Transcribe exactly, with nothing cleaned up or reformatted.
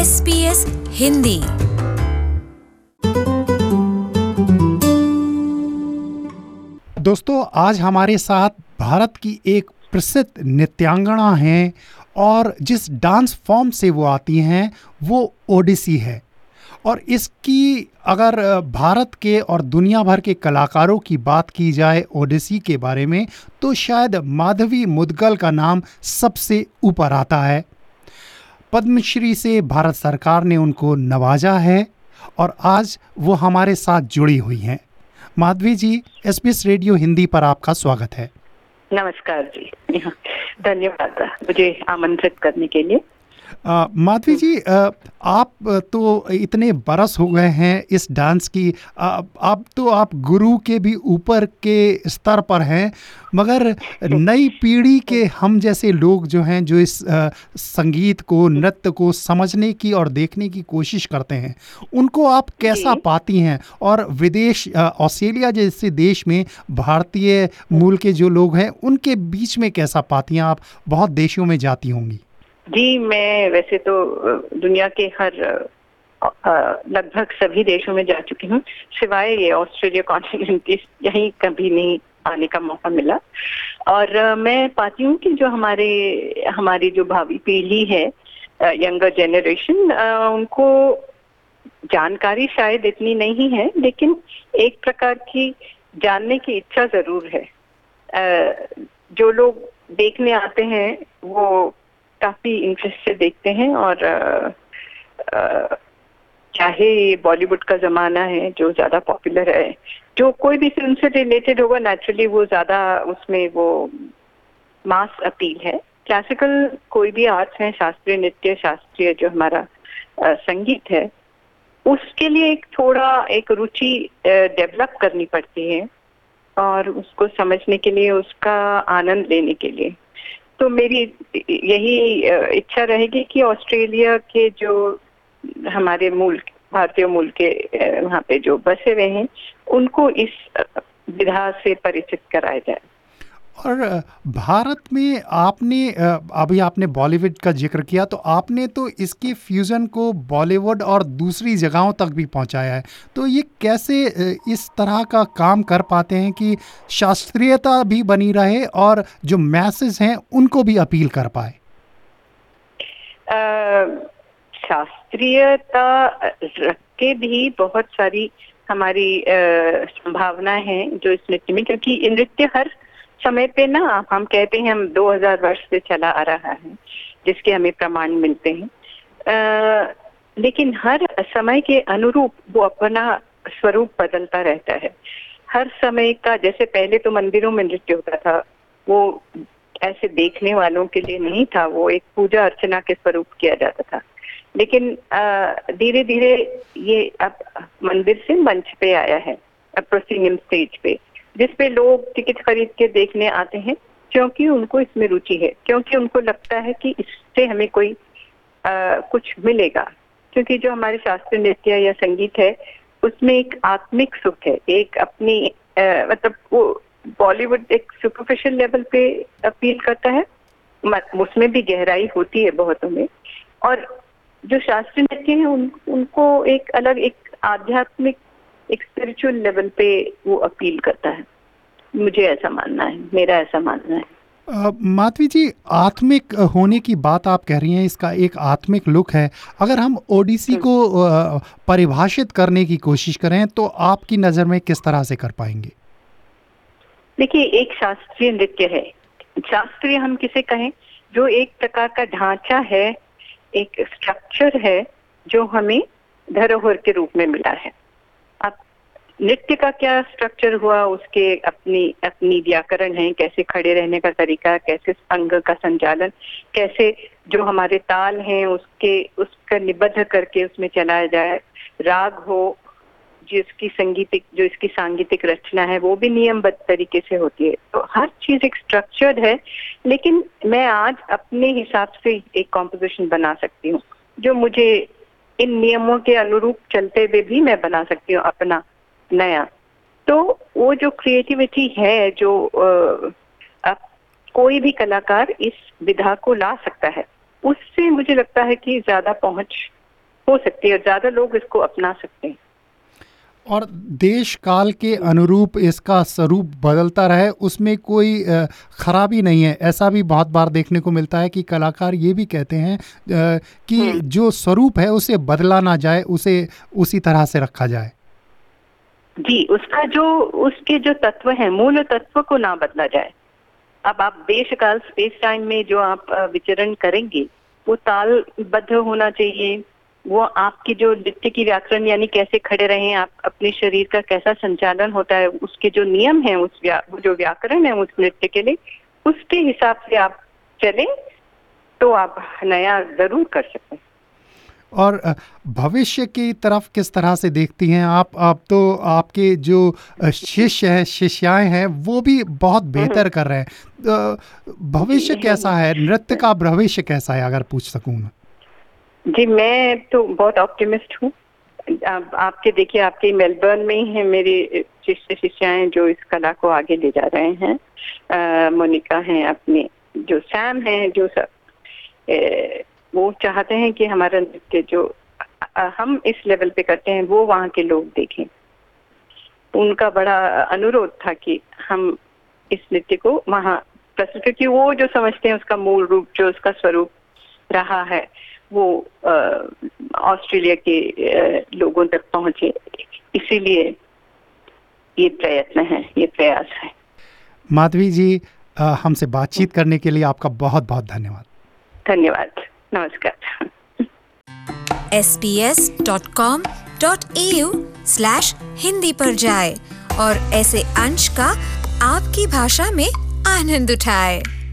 S B S Hindi. दोस्तों, आज हमारे साथ भारत की एक प्रसिद्ध नृत्यांगना हैं और जिस डांस फॉर्म से वो आती हैं वो ओडिसी है। और इसकी अगर भारत के और दुनिया भर के कलाकारों की बात की जाए ओडिसी के बारे में, तो शायद माधवी मुदगल का नाम सबसे ऊपर आता है। पद्मश्री से भारत सरकार ने उनको नवाजा है और आज वो हमारे साथ जुड़ी हुई हैं। Madhavi ji, S B S radio Hindi पर आपका स्वागत है। नमस्कार जी, धन्यवाद मुझे आमंत्रित करने के लिए। आ, माधवी जी, आ, आप तो इतने बरस हो गए हैं इस डांस की, आ, आप तो आप गुरु के भी ऊपर के स्तर पर हैं, मगर नई पीढ़ी के हम जैसे लोग जो हैं, जो इस आ, संगीत को, नृत्य को समझने की और देखने की कोशिश करते हैं, उनको आप कैसा पाती हैं? और विदेश, ऑस्ट्रेलिया जैसे देश में भारतीय मूल के जो लोग हैं, उनके बीच में कैसा पाती हैं आप? बहुत देशों में जाती होंगी। जी, मैं वैसे तो दुनिया के हर लगभग सभी देशों में जा चुकी हूँ, सिवाय ये ऑस्ट्रेलिया कॉन्टिनेंट, यहीं कभी नहीं आने का मौका मिला। और मैं पाती हूँ कि जो हमारे हमारी जो भावी पीढ़ी है, यंगर जनरेशन, उनको जानकारी शायद इतनी नहीं है, लेकिन एक प्रकार की जानने की इच्छा जरूर है। जो लोग देखने आते हैं वो काफी इंटरेस्ट से देखते हैं, और आ, आ, चाहे बॉलीवुड का जमाना है जो ज्यादा पॉपुलर है, जो कोई भी फिल्म से रिलेटेड होगा, नेचुरली वो ज्यादा उसमें वो मास अपील है। क्लासिकल कोई भी आर्ट्स है, शास्त्रीय नृत्य, शास्त्रीय जो हमारा आ, संगीत है, उसके लिए एक थोड़ा एक रुचि डेवलप करनी पड़ती है, और उसको समझने के लिए, उसका आनंद लेने के लिए। तो मेरी यही इच्छा रहेगी कि ऑस्ट्रेलिया के जो हमारे मूल भारतीय मूल के वहाँ पे जो बसे हुए हैं, उनको इस विधा से परिचित कराया जाए। और भारत में आपने, अभी आपने बॉलीवुड का जिक्र किया, तो आपने तो इसके फ्यूजन को बॉलीवुड और दूसरी जगहों तक भी पहुंचाया है। तो ये कैसे इस तरह का काम कर पाते हैं कि शास्त्रीयता भी बनी रहे और जो मैसेज हैं उनको भी अपील कर पाए? शास्त्रीयता रख के भी बहुत सारी हमारी संभावना है जो इस नृत्य में, क्योंकि नृत्य हर समय पे ना, हम कहते हैं हम दो हज़ार वर्ष से चला आ रहा है, जिसके हमें प्रमाण मिलते हैं, आ, लेकिन हर समय के अनुरूप वो अपना स्वरूप बदलता रहता है। हर समय का, जैसे पहले तो मंदिरों में नृत्य होता था, वो ऐसे देखने वालों के लिए नहीं था, वो एक पूजा अर्चना के स्वरूप किया जाता था। लेकिन धीरे धीरे ये अब मंदिर से मंच पे आया है, अप्रोचिंग स्टेज पे, जिसपे लोग टिकट खरीद के देखने आते हैं, क्योंकि उनको इसमें रुचि है, क्योंकि उनको लगता है कि इससे हमें कोई आ, कुछ मिलेगा। क्योंकि जो हमारे शास्त्रीय नृत्य या संगीत है, उसमें एक आत्मिक सुख है, एक अपनी आ, मतलब वो बॉलीवुड एक सुपरफिशियल लेवल पे अपील करता है, उसमें भी गहराई होती है बहुतों में, और जो शास्त्रीय नृत्य है उन, उनको एक अलग, एक आध्यात्मिक, एक स्पिरिचुअल लेवल पे वो अपील करता है। मुझे ऐसा मानना है, मेरा ऐसा मानना है। माधवी जी, आत्मिक होने की बात आप कह रही हैं, इसका एक आत्मिक लुक है। अगर हम ओडिसी को परिभाषित करने की कोशिश करें तो आपकी नज़र में किस तरह से कर पाएंगे? देखिए, एक शास्त्रीय नृत्य है, शास्त्रीय हम किसे कहें, जो एक प्रकार का ढांचा है, एक स्ट्रक्चर है जो हमें धरोहर के रूप में मिला है। अब नृत्य का क्या स्ट्रक्चर हुआ, उसके अपनी अपनी व्याकरण है, कैसे खड़े रहने का तरीका, कैसे अंग का संचालन, कैसे जो हमारे ताल हैं उसके उसका निबद्ध करके उसमें चलाया जाए, राग हो, जिसकी संगीतिक जो इसकी सांगीतिक रचना है वो भी नियमबद्ध तरीके से होती है। तो हर चीज एक स्ट्रक्चर्ड है, लेकिन मैं आज अपने हिसाब से एक कॉम्पोजिशन बना सकती हूँ, जो मुझे इन नियमों के अनुरूप चलते हुए भी मैं बना सकती हूँ अपना नया। तो वो जो क्रिएटिविटी है, जो अब कोई भी कलाकार इस विधा को ला सकता है, उससे मुझे लगता है कि ज्यादा पहुंच हो सकती है और ज़्यादा लोग इसको अपना सकते हैं। और देश काल के अनुरूप इसका स्वरूप बदलता रहे, उसमें कोई अ, खराबी नहीं है। ऐसा भी बहुत बार देखने को मिलता है कि कलाकार ये भी कहते हैं अ, कि हम्म। जो स्वरूप है उसे बदला ना जाए, उसे उसी तरह से रखा जाए। जी, उसका जो उसके जो तत्व हैं, मूल तत्व को ना बदला जाए। अब आप देश काल स्पेस टाइम में जो आप अ, विचरण करेंगे वो तालबद्ध होना चाहिए। वो आपकी जो नृत्य की व्याकरण यानी कैसे खड़े रहें, आप अपने शरीर का कैसा संचालन होता है, उसके जो नियम हैं, उस व्या, वो जो व्याकरण है उस नृत्य के लिए, उसके हिसाब से आप चलें तो आप नया जरूर कर सकते हैं। और अ, भविष्य की तरफ किस तरह से देखती हैं आप? आप तो आपके जो अ, शिष्य हैं, शिष्याएं हैं, वो भी बहुत बेहतर कर रहे हैं। अ, भविष्य कैसा है? नृत्य का भविष्य कैसा है, अगर पूछ सकूं मैं? जी, मैं तो बहुत ऑप्टिमिस्ट हूँ। आप, आपके देखिए, आपके मेलबर्न में ही हैं मेरे शिष्य शिष्याएं जो इस कला को आगे ले जा रहे हैं। अ, मोनिका हैं, अपने जो सैम हैं, जो सब ए, वो चाहते हैं कि हमारा नृत्य जो अ, हम इस लेवल पे करते हैं वो वहाँ के लोग देखें। उनका बड़ा अनुरोध था कि हम इस नृत्य को वहाँ प्रस्तुत, क्योंकि वो जो समझते हैं उसका मूल रूप, जो उसका स्वरूप रहा है, वो अ, ऑस्ट्रेलिया के अ, लोगों तक पहुंचे। इसीलिए ये प्रयत्न है, ये प्रयास है। माधवी जी, अ, हमसे बातचीत करने के लिए आपका बहुत बहुत धन्यवाद। धन्यवाद, नमस्कार। S B S dot com dot A U slash Hindi पर जाए और ऐसे अंश का आपकी भाषा में आनंद उठाए।